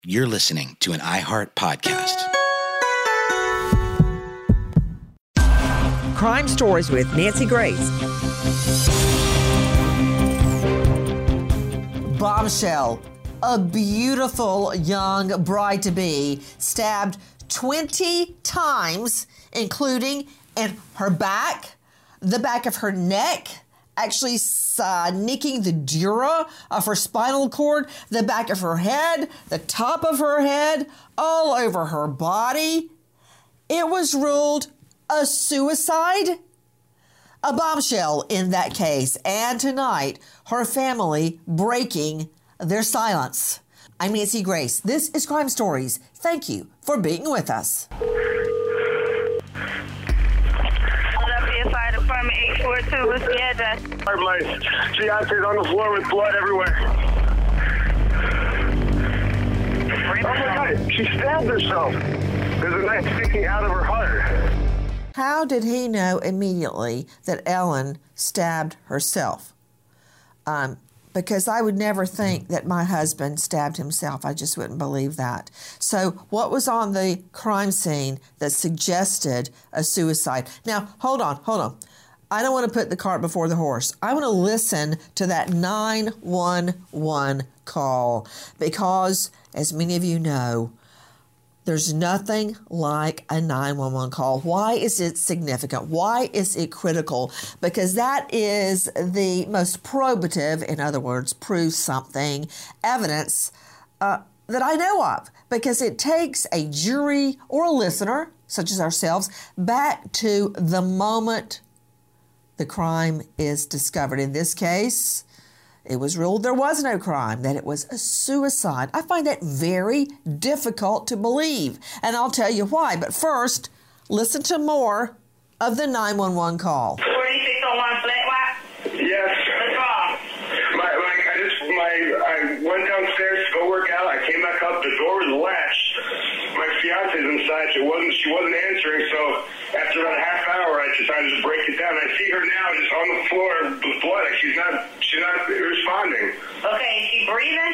You're listening to an iHeart podcast. Crime Stories with Nancy Grace. Bombshell. A beautiful young bride-to-be stabbed 20 times, including in her back, the back of her neck, actually nicking the dura of her spinal cord, the back of her head, the top of her head, all over her body. It was ruled a suicide. A bombshell in that case. And tonight, her family breaking their silence. I'm Nancy Grace. This is Crime Stories. Thank you for being with us. Fire Department 842, what's the address? My fiance's on the floor with blood everywhere. Oh my God, she stabbed herself. There's a knife sticking out of her heart. How did he know immediately that Ellen stabbed herself? Because I would never think that my husband stabbed himself. I just wouldn't believe that. So what was on the crime scene that suggested a suicide? Now, hold on. I don't want to put the cart before the horse. I want to listen to that 911 call because, as many of you know, there's nothing like a 911 call. Why is it significant? Why is it critical? Because that is the most probative, in other words, proves something, evidence that I know of. Because it takes a jury or a listener, such as ourselves, back to the moment the crime is discovered. In this case, it was ruled there was no crime, that it was a suicide. I find that very difficult to believe, and I'll tell you why. But first, listen to more of the 911 call. 4601 Flat Rock? Yes. What's wrong? I went downstairs to go work out. I came back up. The door was latched. My fiance's inside. She wasn't answering. So after about a half hour, I decided to break it down. I see her now just on the floor with blood. She's not responding. Okay, is she breathing?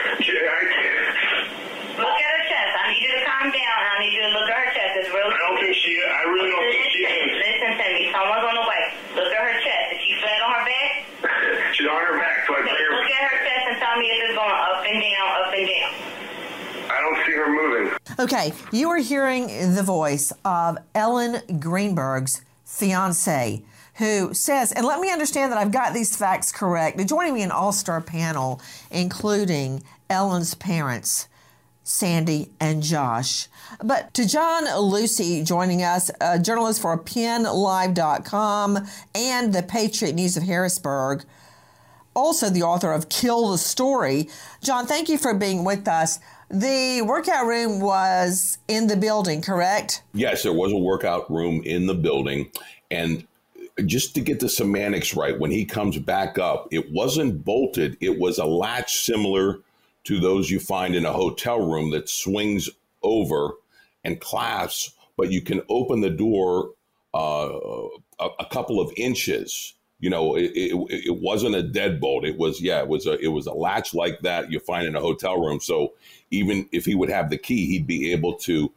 Look at her chest. I need you to calm down. I need you to look at her chest. It's really. I really don't think she is. Listen to me. Someone's on the way. Look at her chest. Is she flat on her back? She's on her back. So Look at her chest and tell me if it's going up and down, up and down. I don't see her moving. Okay, you are hearing the voice of Ellen Greenberg's fiance, who says, and let me understand that I've got these facts correct. Joining me an all-star panel, including Ellen's parents, Sandy and Josh. But to John Lucy joining us, a journalist for PennLive.com and the Patriot News of Harrisburg, also the author of Kill the Story. John, thank you for being with us. The workout room was in the building, correct? Yes, there was a workout room in the building. And just to get the semantics right, when he comes back up, it wasn't bolted. It was a latch similar to those you find in a hotel room that swings over and clasps, but you can open the door a couple of inches. You know, it wasn't a deadbolt. It was a latch like that you find in a hotel room. So even if he would have the key, he'd be able to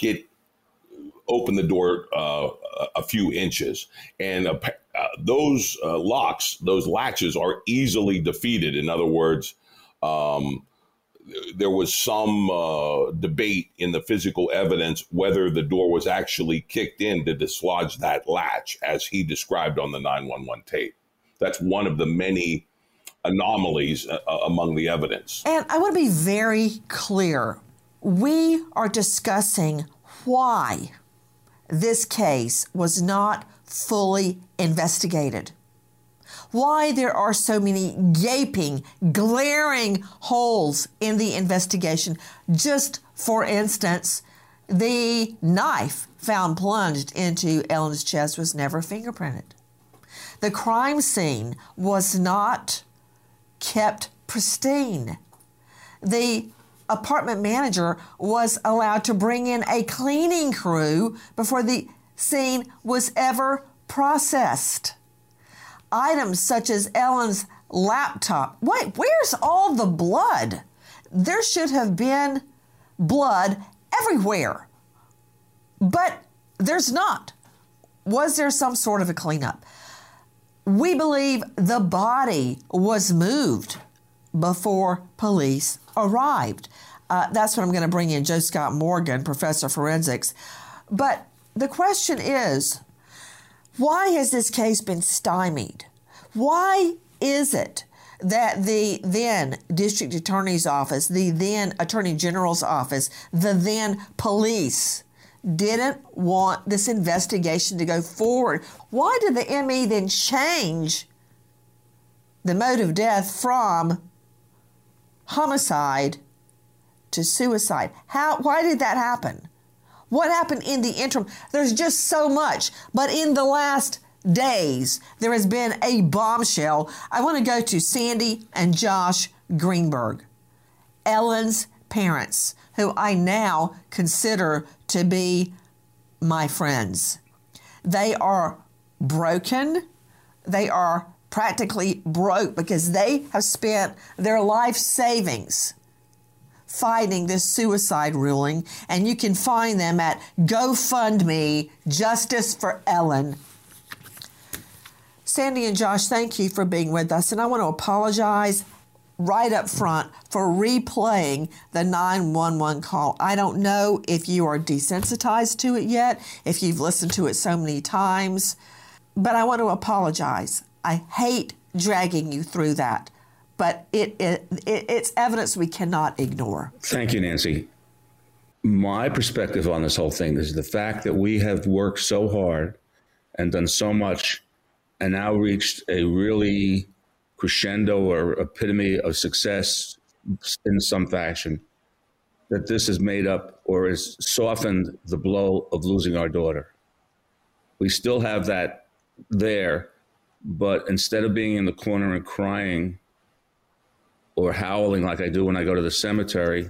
open the door a few inches. And those locks, those latches are easily defeated. In other words, there was some debate in the physical evidence whether the door was actually kicked in to dislodge that latch, as he described on the 911 tape. That's one of the many anomalies among the evidence. And I want to be very clear. We are discussing why this case was not fully investigated. Why there are so many gaping, glaring holes in the investigation. Just for instance, the knife found plunged into Ellen's chest was never fingerprinted. The crime scene was not kept pristine. The apartment manager was allowed to bring in a cleaning crew before the scene was ever processed. Items such as Ellen's laptop. Wait, where's all the blood? There should have been blood everywhere. But there's not. Was there some sort of a cleanup? We believe the body was moved before police arrived. That's what I'm going to bring in Joe Scott Morgan, professor of forensics. But the question is, why has this case been stymied? Why is it that the then district attorney's office, the then attorney general's office, the then police didn't want this investigation to go forward? Why did the ME then change the mode of death from homicide to suicide? Why did that happen? What happened in the interim? There's just so much. But in the last days, there has been a bombshell. I want to go to Sandy and Josh Greenberg, Ellen's parents, who I now consider to be my friends. They are broken. They are practically broke because they have spent their life savings fighting this suicide ruling, and you can find them at GoFundMe, Justice for Ellen. Sandy and Josh, thank you for being with us, and I want to apologize right up front for replaying the 911 call. I don't know if you are desensitized to it yet, if you've listened to it so many times, but I want to apologize. I hate dragging you through that, but it's evidence we cannot ignore. Thank you, Nancy. My perspective on this whole thing is the fact that we have worked so hard and done so much and now reached a really crescendo or epitome of success in some fashion, that this has made up or has softened the blow of losing our daughter. We still have that there, but instead of being in the corner and crying or howling like I do when I go to the cemetery,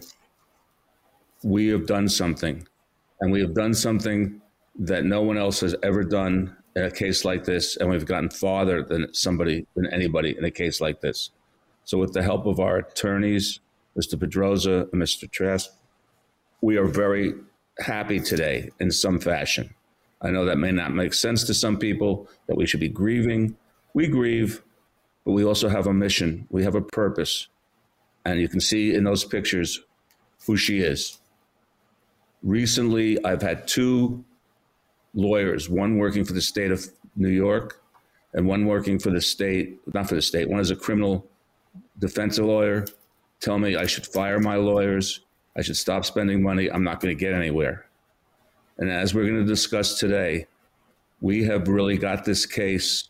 we have done something. And we have done something that no one else has ever done in a case like this, and we've gotten farther than anybody in a case like this. So with the help of our attorneys, Mr. Pedroza and Mr. Trask, we are very happy today in some fashion. I know that may not make sense to some people, that we should be grieving. We grieve, but we also have a mission. We have a purpose. And you can see in those pictures who she is. Recently, I've had two lawyers, one working for the state of New York and one working for the state, not for the state, one is a criminal defense lawyer, tell me I should fire my lawyers, I should stop spending money, I'm not going to get anywhere. And as we're going to discuss today, we have really got this case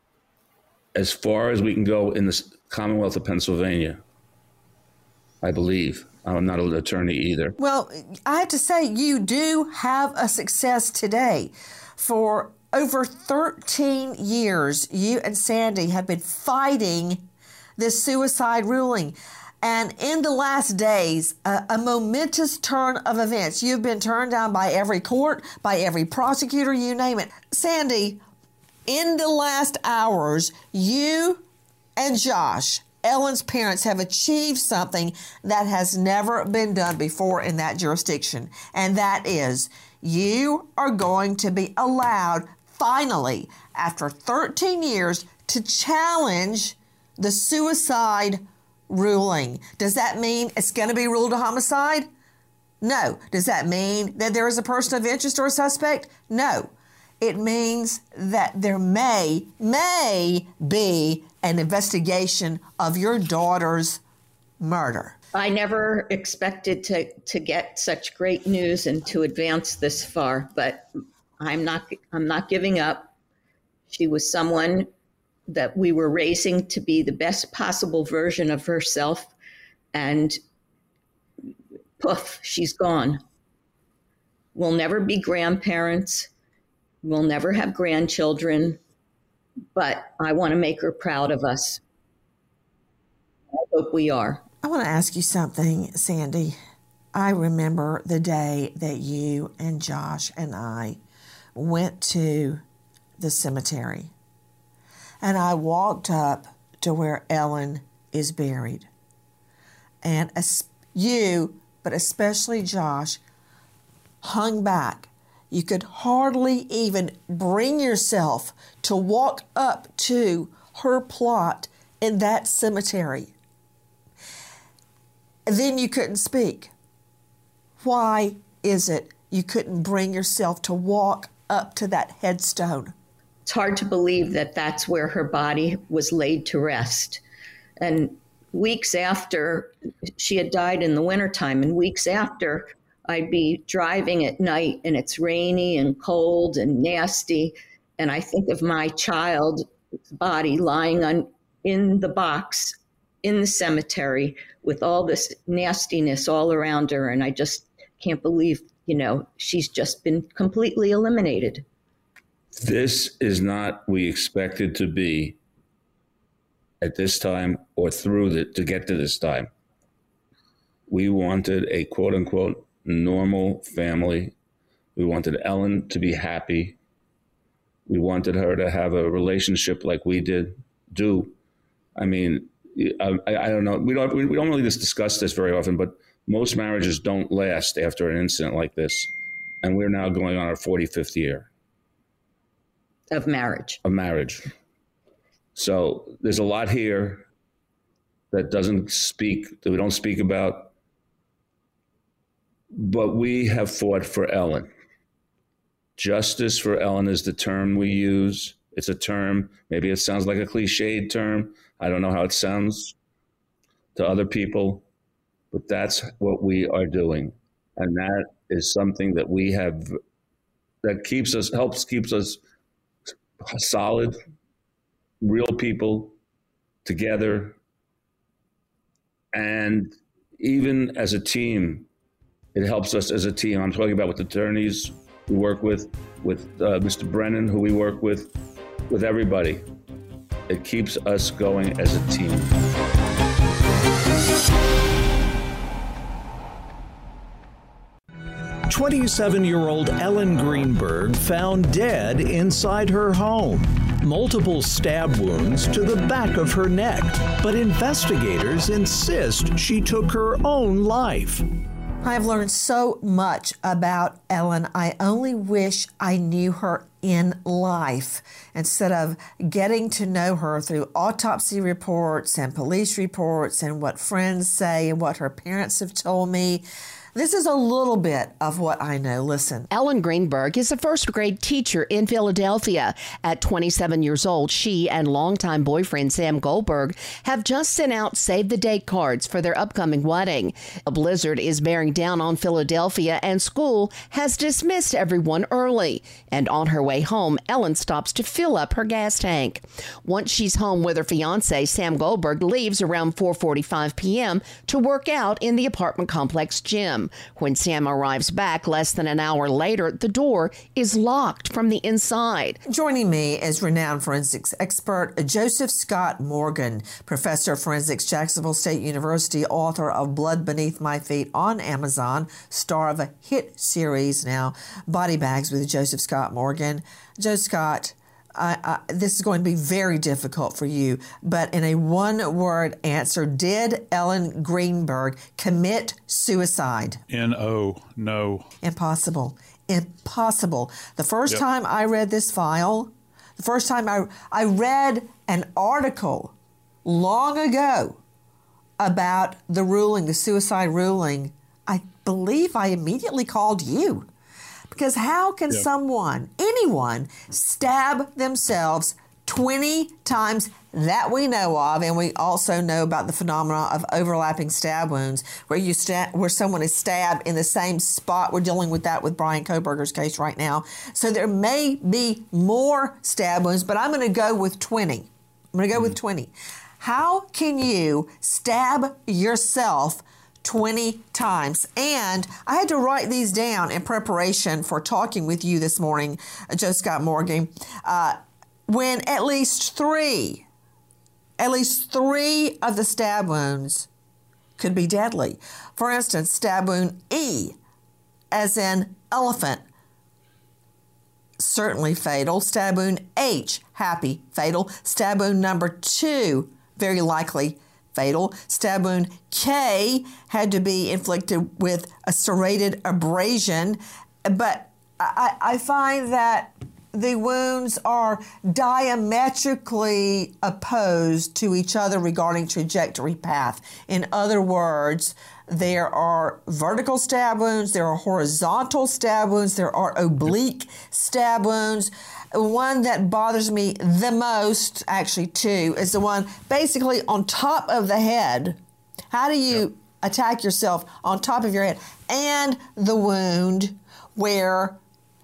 as far as we can go in the Commonwealth of Pennsylvania, I believe. I'm not an attorney either. Well, I have to say, you do have a success today. For over 13 years, you and Sandy have been fighting this suicide ruling. And in the last days, a momentous turn of events. You've been turned down by every court, by every prosecutor, you name it. Sandy, in the last hours, you and Josh, Ellen's parents, have achieved something that has never been done before in that jurisdiction. And that is, you are going to be allowed, finally, after 13 years, to challenge the suicide ruling. Does that mean it's going to be ruled a homicide? No. Does that mean that there is a person of interest or a suspect? No. It means that there may be an investigation of your daughter's murder. I never expected to get such great news and to advance this far, but I'm not giving up. She was someone that we were raising to be the best possible version of herself, and poof, she's gone. We'll never be grandparents. We'll never have grandchildren, but I want to make her proud of us. I hope we are. I want to ask you something, Sandy. I remember the day that you and Josh and I went to the cemetery, and I walked up to where Ellen is buried. And you but especially Josh, hung back. You could hardly even bring yourself to walk up to her plot in that cemetery. And then you couldn't speak. Why is it you couldn't bring yourself to walk up to that headstone? It's hard to believe that that's where her body was laid to rest. And weeks after, she had died in the wintertime, and weeks after, I'd be driving at night and it's rainy and cold and nasty. And I think of my child's body lying in the box in the cemetery with all this nastiness all around her. And I just can't believe, she's just been completely eliminated. This is not we expected to be at this time or to get to this time. We wanted a quote unquote normal family. We wanted Ellen to be happy. We wanted her to have a relationship like we do. I mean, I don't know. We don't really discuss this very often, but most marriages don't last after an incident like this. And we're now going on our 45th year. Of marriage. So there's a lot here that we don't speak about. But we have fought for Ellen. Justice for Ellen is the term we use. It's a term, maybe it sounds like a cliched term. I don't know how it sounds to other people, but that's what we are doing. And that is something that we have, that keeps us solid, real people together. And even as a team, it helps us as a team. I'm talking about with attorneys we work with Mr. Brennan, who we work with everybody. It keeps us going as a team. "27-year-old Ellen Greenberg found dead inside her home. Multiple stab wounds to the back of her neck, but investigators insist she took her own life." I've learned so much about Ellen. I only wish I knew her in life instead of getting to know her through autopsy reports and police reports and what friends say and what her parents have told me. This is a little bit of what I know. Listen. Ellen Greenberg is a first-grade teacher in Philadelphia. At 27 years old, she and longtime boyfriend Sam Goldberg have just sent out save-the-date cards for their upcoming wedding. A blizzard is bearing down on Philadelphia, and school has dismissed everyone early. And on her way home, Ellen stops to fill up her gas tank. Once she's home with her fiancé, Sam Goldberg leaves around 4:45 p.m. to work out in the apartment complex gym. When Sam arrives back less than an hour later, the door is locked from the inside. Joining me is renowned forensics expert Joseph Scott Morgan, professor of forensics, Jacksonville State University, author of Blood Beneath My Feet on Amazon, star of a hit series now, Body Bags with Joseph Scott Morgan. Joe Scott, this is going to be very difficult for you, but in a one-word answer, did Ellen Greenberg commit suicide? N-O, no. Impossible. The first time I read this file, the first time I read an article long ago about the ruling, the suicide ruling, I believe I immediately called you. Because how can anyone, stab themselves 20 times that we know of? And we also know about the phenomena of overlapping stab wounds, where someone is stabbed in the same spot. We're dealing with that with Brian Kohberger's case right now. So there may be more stab wounds, but I'm going to go with 20. With 20. How can you stab yourself 20 times? And I had to write these down in preparation for talking with you this morning, Joe Scott Morgan, when at least three of the stab wounds could be deadly. For instance, stab wound E, as in elephant, certainly fatal. Stab wound H, happy, fatal. Stab wound number 2, very likely fatal stab wound. K had to be inflicted with a serrated abrasion. But I find that the wounds are diametrically opposed to each other regarding trajectory path. In other words, there are vertical stab wounds, there are horizontal stab wounds, there are oblique stab wounds. One that bothers me the most, actually two, is the one basically on top of the head. How do you attack yourself on top of your head? And the wound where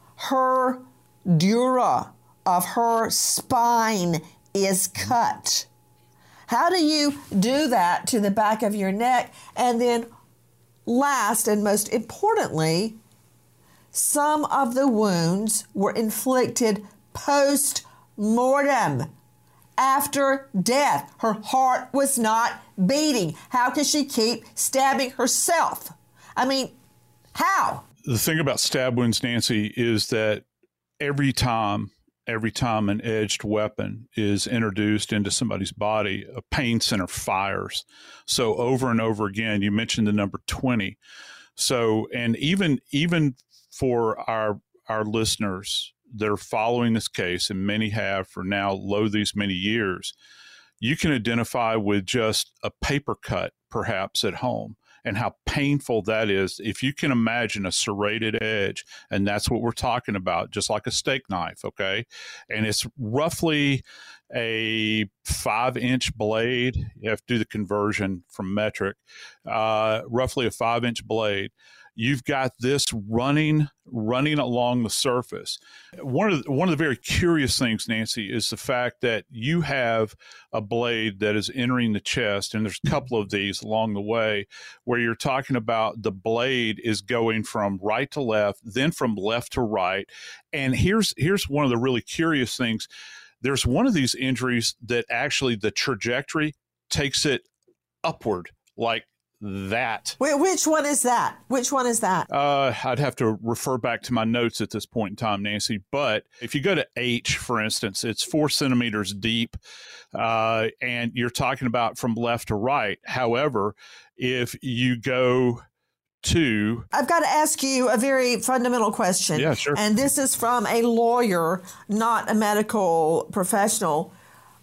her dura of her spine is cut. How do you do that to the back of your neck? And then last and most importantly, some of the wounds were inflicted post-mortem, after death. Her heart was not beating. How can she keep stabbing herself? I mean, how? The thing about stab wounds, Nancy, is that every time an edged weapon is introduced into somebody's body, a pain center fires. So over and over again, you mentioned the number 20. So, and even for our listeners that are following this case, and many have for now these many years, you can identify with just a paper cut, perhaps at home, and how painful that is. If you can imagine a serrated edge, and that's what we're talking about, just like a steak knife, okay? And it's roughly a 5-inch blade. You have to do the conversion from metric, roughly a 5-inch blade. You've got this running along the surface. One of the very curious things, Nancy, is the fact that you have a blade that is entering the chest, and there's a couple of these along the way where you're talking about the blade is going from right to left, then from left to right. And here's one of the really curious things. There's one of these injuries that actually the trajectory takes it upward, like that. Which one is that? I'd have to refer back to my notes at this point in time, Nancy. But if you go to H, for instance, it's 4 centimeters deep, and you're talking about from left to right. However, if you go to... I've got to ask you a very fundamental question. Yeah, sure. And this is from a lawyer, not a medical professional.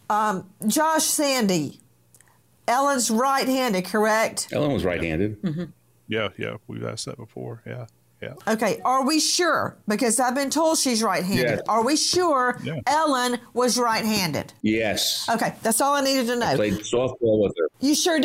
Josh Sandy, Ellen's right-handed, correct? Ellen was right-handed. Mm-hmm. Yeah, we've asked that before. Yeah. Okay, are we sure? Because I've been told she's right-handed. Yes. Are we sure Ellen was right-handed? Yes. Okay, that's all I needed to know. I played softball with her. You sure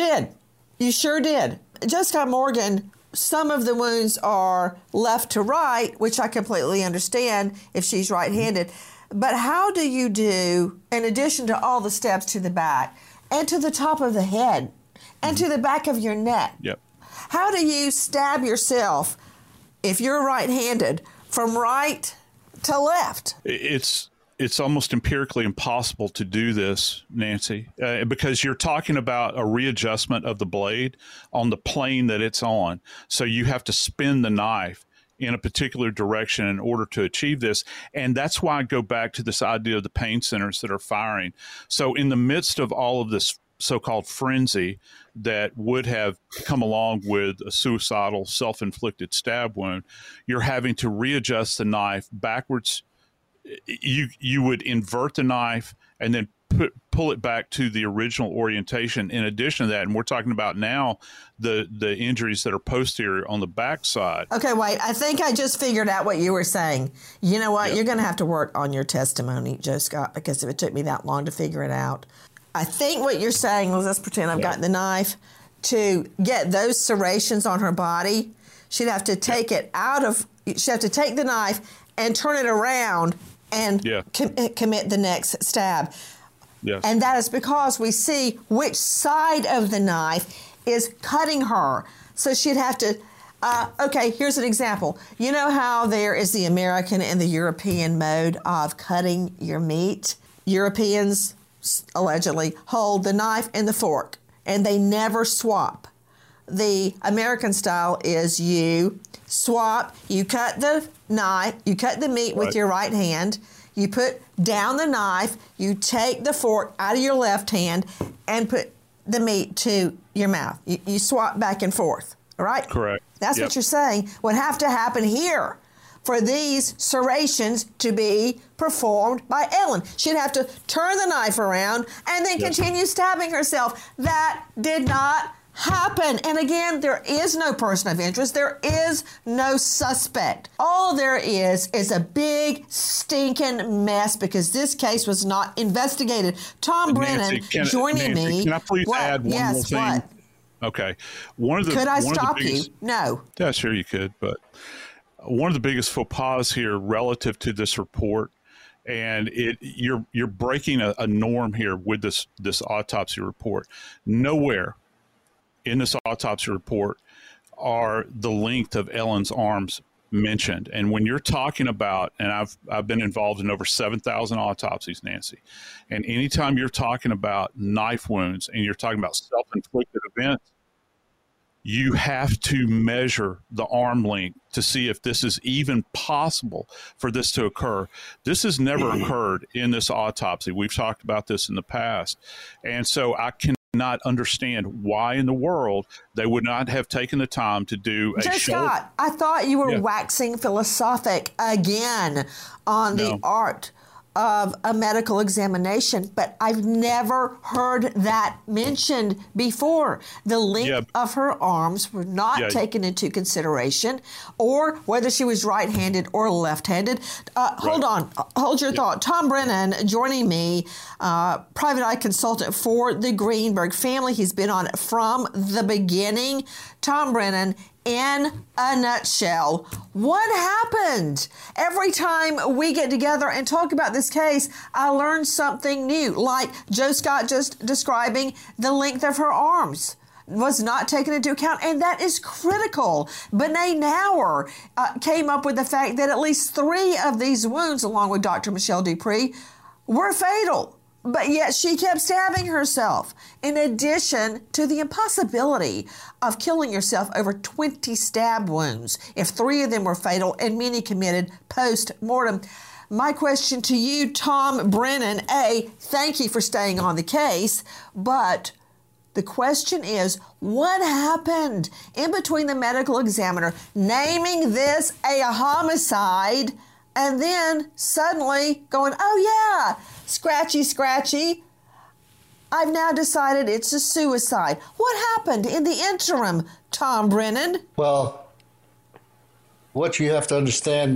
did. Jessica Morgan, some of the wounds are left to right, which I completely understand if she's right-handed. But how do you do, in addition to all the steps to the back, and to the top of the head, and to the back of your neck? Yep. How do you stab yourself, if you're right-handed, from right to left? It's almost empirically impossible to do this, Nancy, because you're talking about a readjustment of the blade on the plane that it's on. So you have to spin the knife in a particular direction in order to achieve this. And that's why I go back to this idea of the pain centers that are firing. So in the midst of all of this so-called frenzy that would have come along with a suicidal self-inflicted stab wound, you're having to readjust the knife backwards. You would invert the knife and then pull it back to the original orientation. In addition to that, and we're talking about now the injuries that are posterior on the backside. Okay, wait. I think I just figured out what you were saying. You know what? Yep. You're going to have to work on your testimony, Joe Scott, because if it took me that long to figure it out. I think what you're saying, let's pretend I've got the knife, to get those serrations on her body, she'd have to take it out of, she'd have to take the knife and turn it around and commit the next stab. Yes. And that is because we see which side of the knife is cutting her. So she'd have to, okay, here's an example. You know how there is the American and the European mode of cutting your meat? Europeans allegedly hold the knife and the fork, and they never swap. The American style is you swap, you cut the knife, you cut the meat with your right hand, you put down the knife, you take the fork out of your left hand and put the meat to your mouth. You swap back and forth, all right? Correct. That's what you're saying would have to happen here for these serrations to be performed by Ellen. She'd have to turn the knife around and then continue stabbing herself. That did not happen. And again, there is no person of interest. There is no suspect. All there is a big stinking mess because this case was not investigated. Tom Brennan joining me. Can I please add one more thing? What? Okay. Could I stop you? No. Yeah, sure you could. But one of the biggest faux pas here relative to this report, and you're breaking a norm here with this autopsy report. Nowhere in this autopsy report are the length of Ellen's arms mentioned. And when you're talking about, and I've been involved in over 7,000 autopsies, Nancy, and anytime you're talking about knife wounds and you're talking about self-inflicted events, you have to measure the arm length to see if this is even possible for this to occur. This has never occurred in this autopsy. We've talked about this in the past. And so I cannot understand why in the world they would not have taken the time to do a Scott, I thought you were waxing philosophic again on the art of a medical examination, but I've never heard that mentioned before. The length of her arms were not taken into consideration, or whether she was right-handed or left-handed. Hold on. Hold your thought. Tom Brennan joining me, private eye consultant for the Greenberg family. He's been on it from the beginning. Tom Brennan, in a nutshell, what happened? Every time we get together and talk about this case, I learn something new, like Joe Scott just describing the length of her arms was not taken into account, and that is critical. Benet Nauer came up with the fact that at least 3 of these wounds, along with Dr. Michelle Dupree, were fatal. But yet she kept stabbing herself, in addition to the impossibility of killing yourself over 20 stab wounds, if 3 of them were fatal and many committed post-mortem. My question to you, Tom Brennan, thank you for staying on the case, but the question is, what happened in between the medical examiner naming this a homicide and then suddenly going, oh yeah, scratchy, I've now decided it's a suicide. What happened in the interim, Tom Brennan? Well, what you have to understand,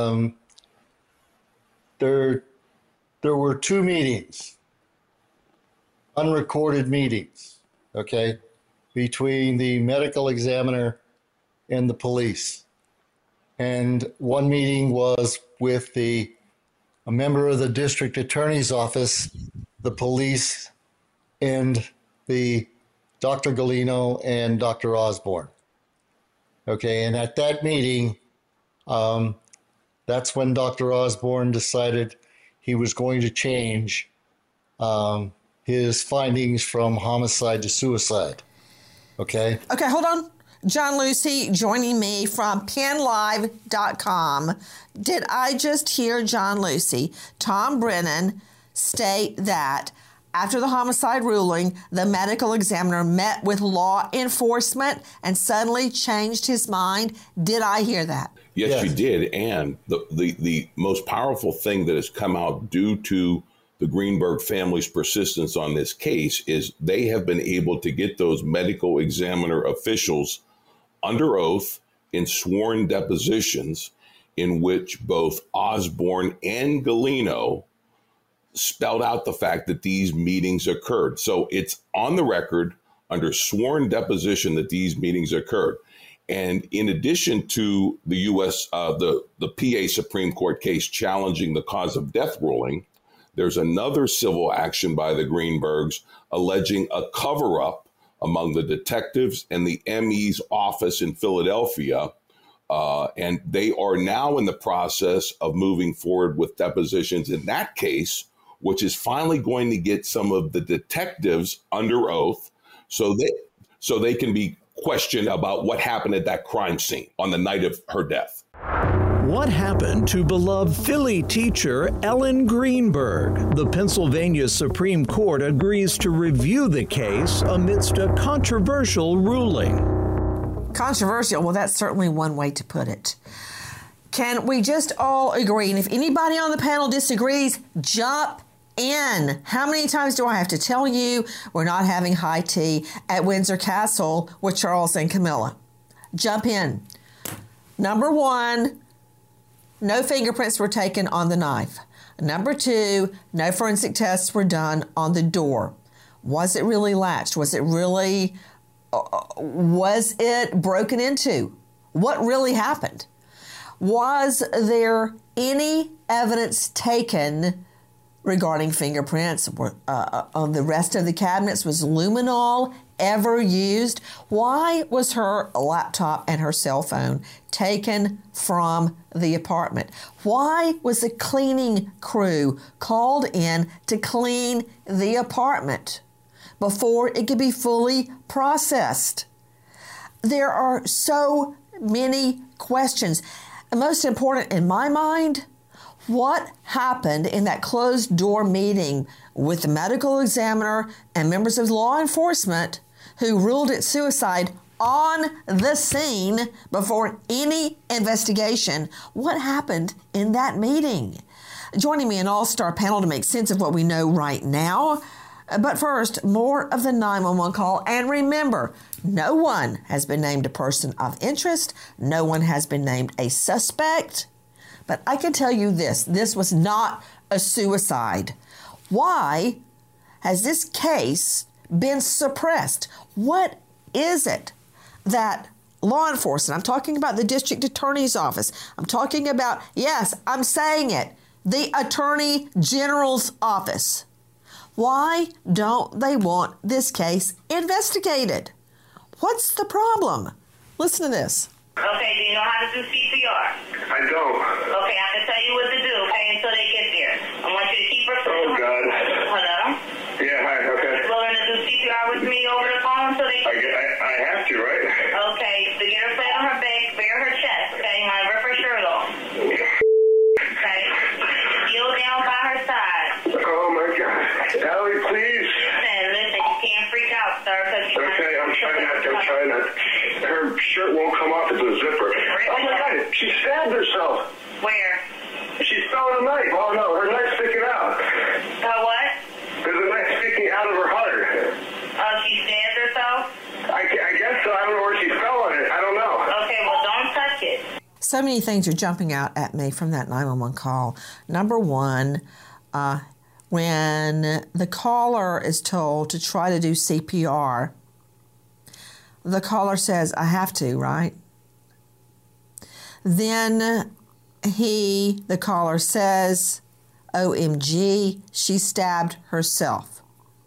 there were 2 meetings, unrecorded meetings, okay, between the medical examiner and the police. And one meeting was with a member of the district attorney's office, the police, and the Dr. Galino and Dr. Osborne. Okay, and at that meeting, that's when Dr. Osborne decided he was going to change his findings from homicide to suicide. Okay? Okay, hold on. John Lucy joining me from PennLive.com. Did I just hear John Lucy, Tom Brennan, state that after the homicide ruling, the medical examiner met with law enforcement and suddenly changed his mind? Did I hear that? Yes, you did. And the most powerful thing that has come out due to the Greenberg family's persistence on this case is they have been able to get those medical examiner officials under oath in sworn depositions in which both Osborne and Galino spelled out the fact that these meetings occurred. So it's on the record under sworn deposition that these meetings occurred. And in addition to the U.S., the PA Supreme Court case challenging the cause of death ruling, there's another civil action by the Greenbergs alleging a cover-up among the detectives and the ME's office in Philadelphia. And they are now in the process of moving forward with depositions in that case, which is finally going to get some of the detectives under oath so they can be questioned about what happened at that crime scene on the night of her death. What happened to beloved Philly teacher Ellen Greenberg? The Pennsylvania Supreme Court agrees to review the case amidst a controversial ruling. Controversial? Well, that's certainly one way to put it. Can we just all agree? And if anybody on the panel disagrees, jump in. How many times do I have to tell you we're not having high tea at Windsor Castle with Charles and Camilla? Jump in. Number one, no fingerprints were taken on the knife. Number two, no forensic tests were done on the door. Was it really latched? Was it broken into? What really happened? Was there any evidence taken regarding fingerprints on the rest of the cabinets? Was luminol ever used? Why was her laptop and her cell phone taken from the apartment? Why was the cleaning crew called in to clean the apartment before it could be fully processed? There are so many questions. And most important in my mind, what happened in that closed door meeting with the medical examiner and members of law enforcement who ruled it suicide on the scene before any investigation? What happened in that meeting? Joining me an all-star panel to make sense of what we know right now. But first, more of the 911 call. And remember, no one has been named a person of interest. No one has been named a suspect. But I can tell you this was not a suicide. Why has this case been suppressed? What is it that law enforcement, I'm talking about the district attorney's office, I'm talking about, yes, I'm saying it, the attorney general's office. Why don't they want this case investigated? What's the problem? Listen to this. Okay, do you know how to do CPR? I don't. Okay, I can tell you what to do, okay, until they get there. I want you to keep her... Oh, God. Hello? Yeah, hi, okay. Willing to do CPR with me over the phone until they... I have to, right? Okay, so get her flat on her back, bare her chest, okay? You want to rip her shirt off. Okay? Kneel down by her side. Oh, my God. Allie, please. Listen, you can't freak out, sir, because you... Okay, I'm trying not. Her shirt won't come off. It's a zipper. Oh, my God. She stabbed herself. Where? She fell on a knife. Oh, no. Her knife's sticking out. What? There's a knife sticking out of her heart. She stabbed herself? I guess so. I don't know where she fell on it. I don't know. Okay, well, don't touch it. So many things are jumping out at me from that 911 call. Number one, when the caller is told to try to do CPR, the caller says, I have to, right? Then the caller says, OMG, she stabbed herself.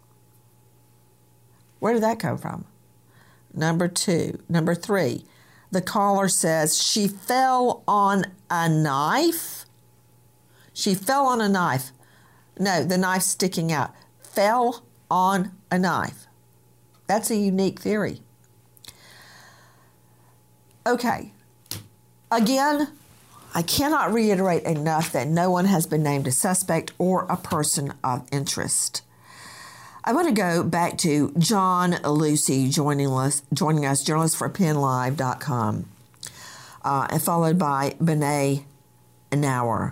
Where did that come from? Number three, the caller says she fell on a knife. She fell on a knife. No, the knife's sticking out. Fell on a knife. That's a unique theory. Okay. Again, I cannot reiterate enough that no one has been named a suspect or a person of interest. I want to go back to John Lucy joining us, journalist for PennLive.com, and followed by Benet Nauer.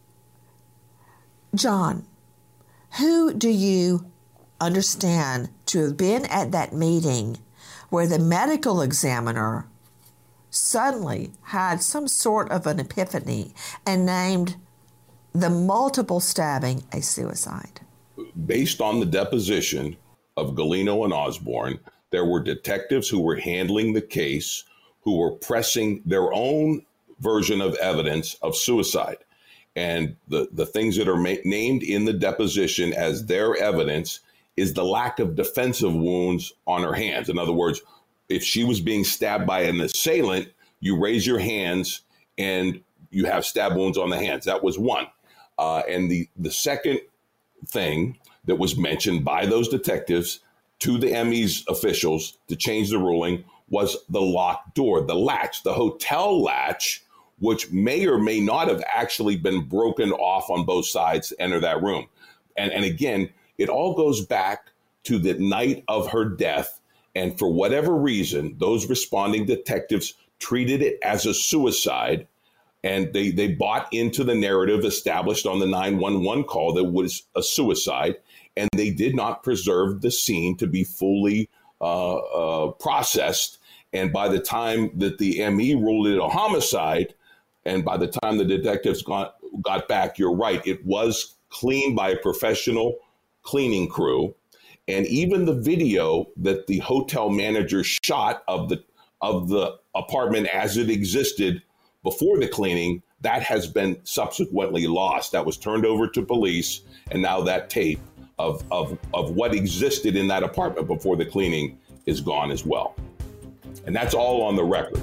John, who do you understand to have been at that meeting where the medical examiner suddenly had some sort of an epiphany and named the multiple stabbing a suicide? Based on the deposition of Galino and Osborne, there were detectives who were handling the case who were pressing their own version of evidence of suicide. And the things that are named in the deposition as their evidence is the lack of defensive wounds on her hands. In other words, if she was being stabbed by an assailant, you raise your hands and you have stab wounds on the hands. That was one. And the second thing that was mentioned by those detectives to the ME's officials to change the ruling was the locked door, the latch. The hotel latch which may or may not have actually been broken off on both sides to enter that room. And again, it all goes back to the night of her death. And for whatever reason, those responding detectives treated it as a suicide. And they bought into the narrative established on the 911 call that was a suicide. And they did not preserve the scene to be fully processed. And by the time that the ME ruled it a homicide, and by the time the detectives got back, you're right, it was cleaned by a professional cleaning crew. And even the video that the hotel manager shot of the apartment as it existed before the cleaning, that has been subsequently lost. That was turned over to police, and now that tape of what existed in that apartment before the cleaning is gone as well. And that's all on the record.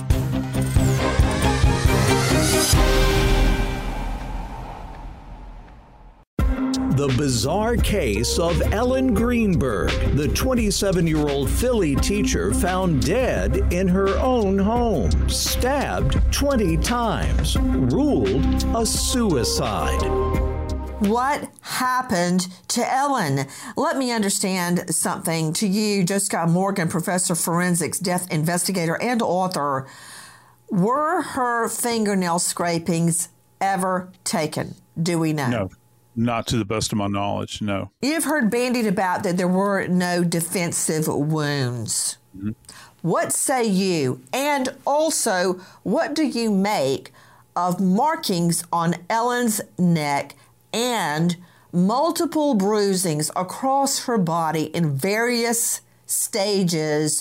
The bizarre case of Ellen Greenberg, the 27-year-old Philly teacher found dead in her own home, stabbed 20 times, ruled a suicide. What happened to Ellen? Let me understand something to you, Joe Scott Morgan, professor of forensics, death investigator, and author. Were her fingernail scrapings ever taken? Do we know? No, not to the best of my knowledge, no. You've heard bandied about that there were no defensive wounds. Mm-hmm. What say you? And also, what do you make of markings on Ellen's neck and multiple bruisings across her body in various stages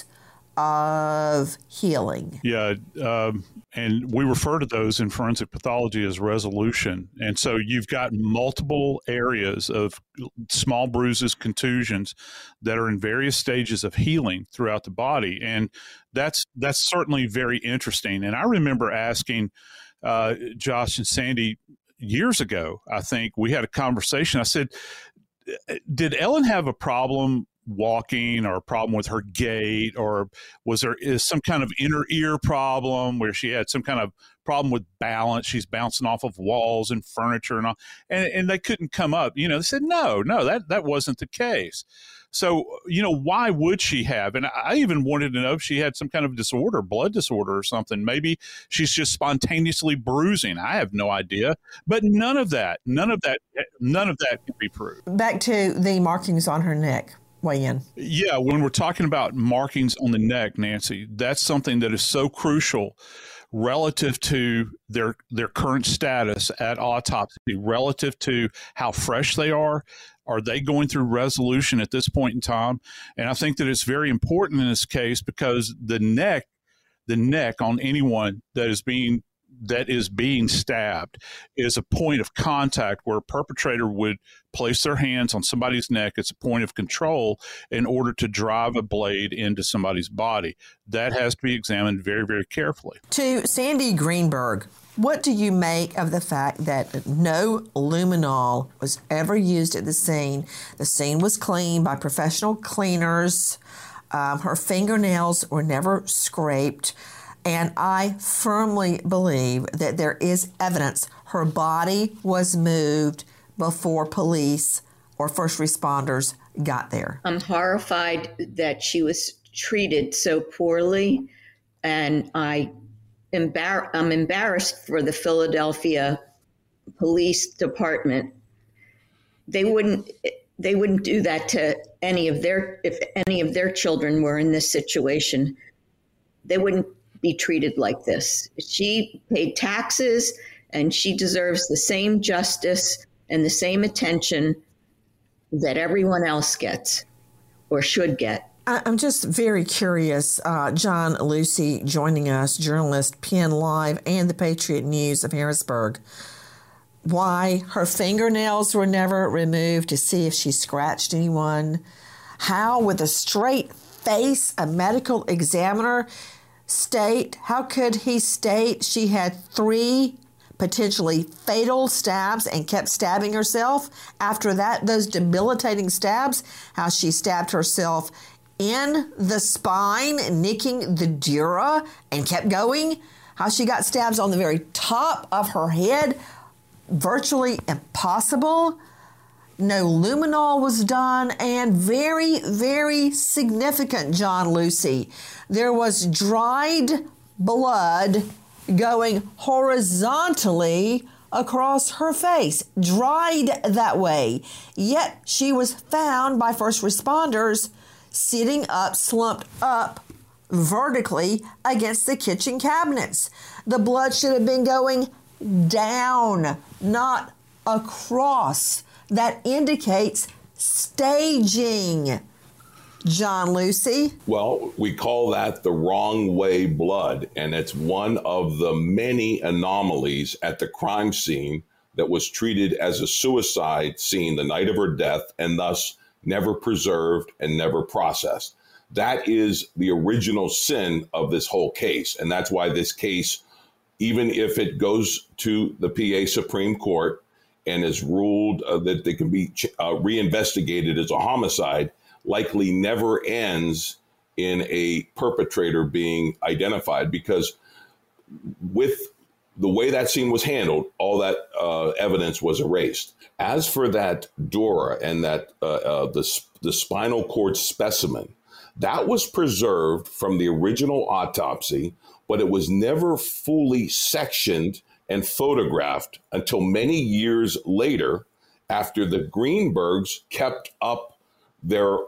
of healing? Yeah, and we refer to those in forensic pathology as resolution. And so you've got multiple areas of small bruises, contusions that are in various stages of healing throughout the body. And that's certainly very interesting. And I remember asking Josh and Sandy years ago, I think we had a conversation. I said, did Ellen have a problem walking or a problem with her gait, or is some kind of inner ear problem where she had some kind of problem with balance? She's bouncing off of walls and furniture and all, and they couldn't come up. They said, no, that wasn't the case. So, why would she have? And I even wanted to know if she had some kind of disorder, blood disorder or something. Maybe she's just spontaneously bruising. I have no idea. But none of that can be proved. Back to the markings on her neck. Weigh in. Yeah, when we're talking about markings on the neck, Nancy, that's something that is so crucial relative to their current status at autopsy, relative to how fresh they are. Are they going through resolution at this point in time? And I think that it's very important in this case because the neck on anyone that is being stabbed is a point of contact where a perpetrator would place their hands on somebody's neck. It's a point of control in order to drive a blade into somebody's body. That has to be examined very, very carefully. To Sandy Greenberg, what do you make of the fact that no luminol was ever used at the scene? The scene was cleaned by professional cleaners. Her fingernails were never scraped. And I firmly believe that there is evidence her body was moved before police or first responders got there. I'm horrified that she was treated so poorly, and I'm embarrassed for the Philadelphia Police Department. They wouldn't do that to if any of their children were in this situation. They wouldn't be treated like this. She paid taxes, and she deserves the same justice and the same attention that everyone else gets or should get. I'm just very curious. John Lucy joining us, journalist, Penn Live, and the Patriot News of Harrisburg. Why her fingernails were never removed to see if she scratched anyone. How, with a straight face, a medical examiner how could he state she had 3 potentially fatal stabs and kept stabbing herself? After that, those debilitating stabs, how she stabbed herself in the spine, nicking the dura, and kept going. How she got stabs on the very top of her head, virtually impossible. No luminol was done, and very, very significant, John Lucy, there was dried blood going horizontally across her face, dried that way. Yet she was found by first responders sitting up, slumped up vertically against the kitchen cabinets. The blood should have been going down, not across. That indicates staging. John Lucy? Well, we call that the wrong way blood, and it's one of the many anomalies at the crime scene that was treated as a suicide scene the night of her death and thus never preserved and never processed. That is the original sin of this whole case, and that's why this case, even if it goes to the PA Supreme Court and is ruled that they can be reinvestigated as a homicide, likely never ends in a perpetrator being identified, because with the way that scene was handled, all that evidence was erased. As for that dura and that the spinal cord specimen, that was preserved from the original autopsy, but it was never fully sectioned and photographed until many years later, after the Greenbergs kept up their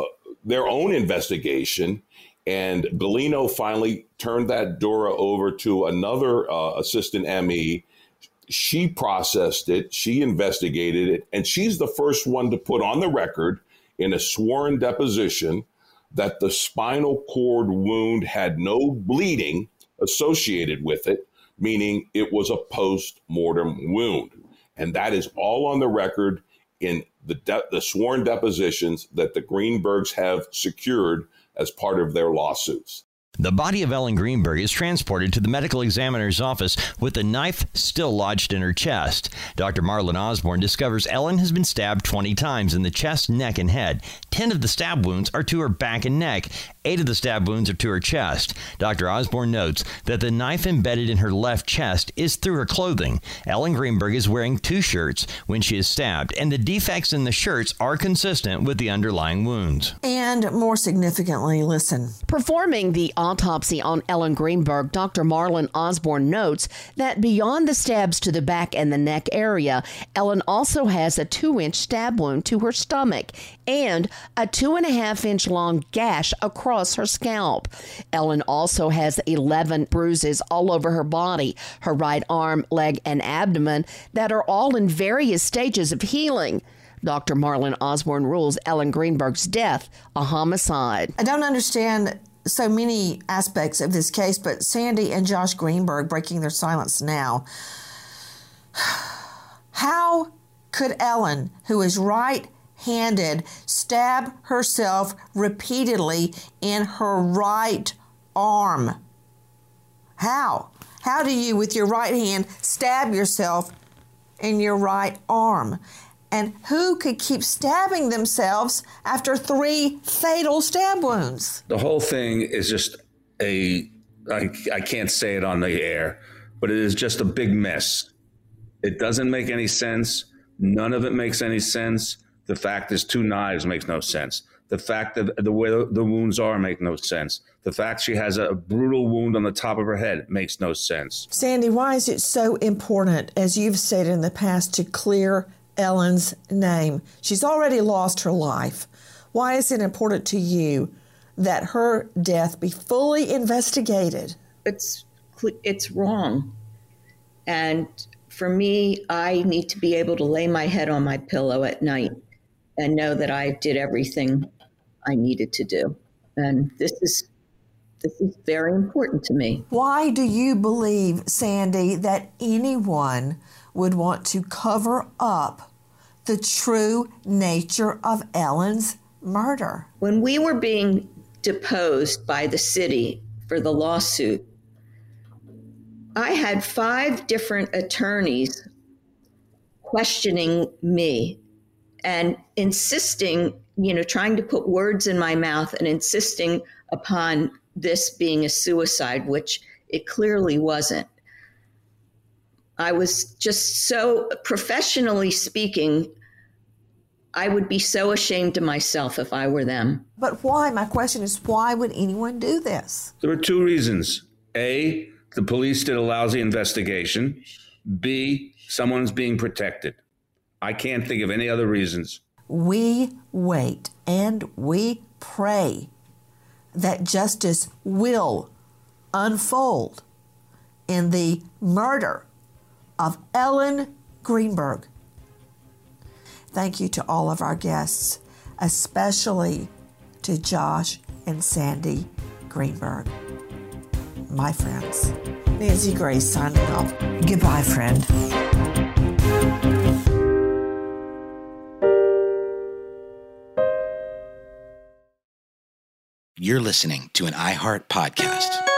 own investigation, and Bellino finally turned that dura over to another assistant ME. She processed it, she investigated it, and she's the first one to put on the record in a sworn deposition that the spinal cord wound had no bleeding associated with it, meaning it was a post-mortem wound. And that is all on the record in the sworn depositions that the Greenbergs have secured as part of their lawsuits. The body of Ellen Greenberg is transported to the medical examiner's office with the knife still lodged in her chest. Dr. Marlon Osborne discovers Ellen has been stabbed 20 times in the chest, neck, and head. 10 of the stab wounds are to her back and neck. 8 of the stab wounds are to her chest. Dr. Osborne notes that the knife embedded in her left chest is through her clothing. Ellen Greenberg is wearing 2 shirts when she is stabbed, and the defects in the shirts are consistent with the underlying wounds. And more significantly, listen. Performing the autopsy on Ellen Greenberg, Dr. Marlon Osborne notes that beyond the stabs to the back and the neck area, Ellen also has a 2-inch stab wound to her stomach and a 2.5-inch long gash across her scalp. Ellen also has 11 bruises all over her body, her right arm, leg, and abdomen that are all in various stages of healing. Dr. Marlon Osborne rules Ellen Greenberg's death a homicide. I don't understand so many aspects of this case, but Sandy and Josh Greenberg breaking their silence now. How could Ellen, who is right-handed, stab herself repeatedly in her right arm? How? How do you, with your right hand, stab yourself in your right arm? And who could keep stabbing themselves after 3 fatal stab wounds? The whole thing is just I can't say it on the air, but it is just a big mess. It doesn't make any sense. None of it makes any sense. The fact there's 2 knives makes no sense. The fact that the way the wounds are make no sense. The fact she has a brutal wound on the top of her head makes no sense. Sandy, why is it so important, as you've stated in the past, to clear Ellen's name? She's already lost her life. Why is it important to you that her death be fully investigated? It's wrong. And for me, I need to be able to lay my head on my pillow at night and know that I did everything I needed to do. And this is very important to me. Why do you believe, Sandy, that anyone would want to cover up the true nature of Ellen's murder? When we were being deposed by the city for the lawsuit, I had 5 different attorneys questioning me and insisting, trying to put words in my mouth and insisting upon this being a suicide, which It clearly wasn't. I was just so, professionally speaking, I would be so ashamed of myself if I were them. But why? My question is, why would anyone do this? There were two reasons. A, the police did a lousy investigation. B, someone's being protected. I can't think of any other reasons. We wait and we pray that justice will unfold in the murder of Ellen Greenberg. Thank you to all of our guests, especially to Josh and Sandy Greenberg, my friends. Nancy Grace signing off. Goodbye, friend. You're listening to an iHeart podcast.